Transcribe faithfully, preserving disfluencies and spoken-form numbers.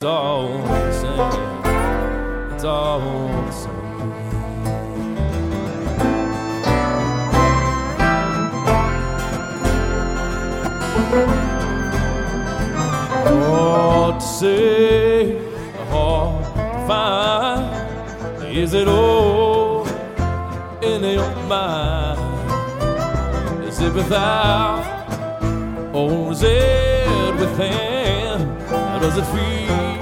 all the same. It's all the same. Hard to say, hard to find. Is it all in your mind? Is it without, or is it within? How does it feel